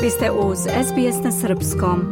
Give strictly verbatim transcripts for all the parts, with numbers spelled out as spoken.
Vi ste uz S B S na srpskom.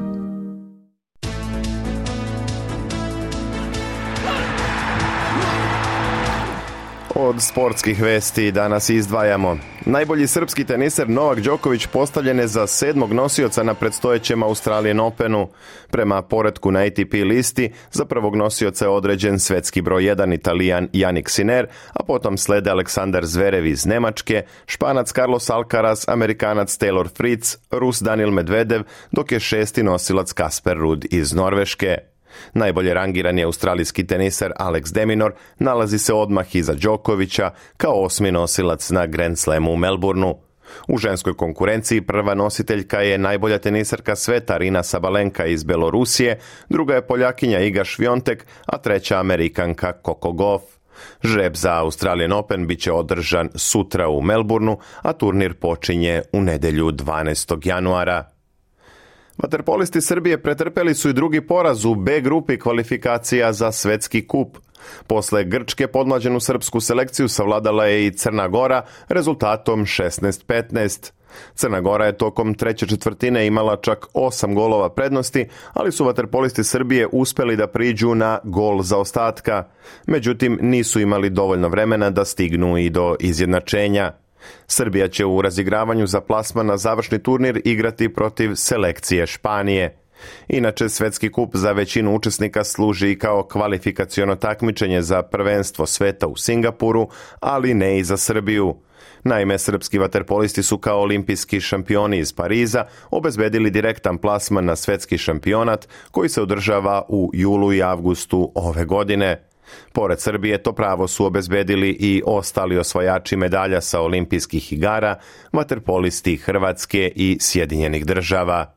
Od sportskih vesti danas izdvajamo. Najbolji srpski teniser Novak Đoković postavljen je za sedmog nosioca na predstojećem Australian Openu. Prema poretku na A T P listi, za prvog nosioca je određen svetski broj jedan Italijan Jannik Sinner, a potom slede Aleksandar Zverev iz Nemačke, Španac Carlos Alcaraz, Amerikanac Taylor Fritz, Rus Daniil Medvedev, dok je šesti nosilac Casper Ruud iz Norveške. Najbolje rangirani australijski teniser Alex de Minaur nalazi se odmah iza Đokovića kao osmi nosilac na Grand Slamu u Melbourneu. U ženskoj konkurenciji prva nositeljka je najbolja teniserka sveta Aryna Sabalenka iz Belorusije, druga je Poljakinja Iga Swiatek, a treća Amerikanka Coco Gauff. Žreb za Australian Open bit će održan sutra u Melbourneu, a turnir počinje u nedjelju dvanaestog januara. Vaterpolisti Srbije pretrpeli su i drugi poraz u B grupi kvalifikacija za svetski kup. Posle Grčke podmlađenu srpsku selekciju savladala je i Crna Gora rezultatom šesnaest petnaest. Crna Gora je tokom treće četvrtine imala čak osam golova prednosti, ali su vaterpolisti Srbije uspeli da priđu na gol zaostatka. Međutim, nisu imali dovoljno vremena da stignu i do izjednačenja. Srbija će u razigravanju za plasman na završni turnir igrati protiv selekcije Španije. Inače, svetski kup za većinu učesnika služi i kao kvalifikaciono takmičenje za prvenstvo sveta u Singapuru, ali ne i za Srbiju. Naime, srpski vaterpolisti su kao olimpijski šampioni iz Pariza obezbedili direktan plasman na svetski šampionat koji se održava u julu i avgustu ove godine. Pored Srbije to pravo su obezbedili i ostali osvajači medalja sa olimpijskih igara, vaterpolisti Hrvatske i Sjedinjenih država.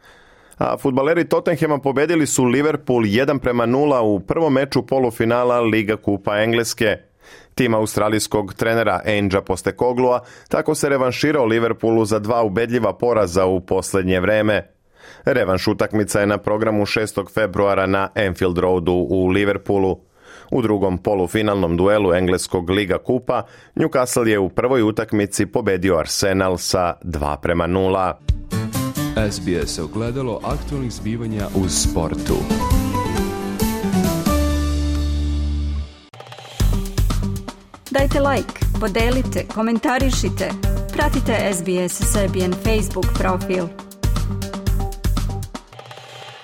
A fudbaleri Tottenhama pobedili su Liverpool jedan prema nula u prvom meču polufinala Liga kupa Engleske. Tim australijskog trenera Ange Postecogloua tako se revanširao Liverpoolu za dva ubedljiva poraza u posljednje vreme. Revanš utakmica je na programu šestog februara na Anfield Roadu u Liverpoolu. U drugom polufinalnom duelu engleskog Liga kupa, Newcastle je u prvoj utakmici pobedio Arsenal sa dva prema nula. S B S ogledalo aktualnih zbivanja u sportu. Dajte like, podelite, komentarišite. Pratite S B S Serbian Facebook profil.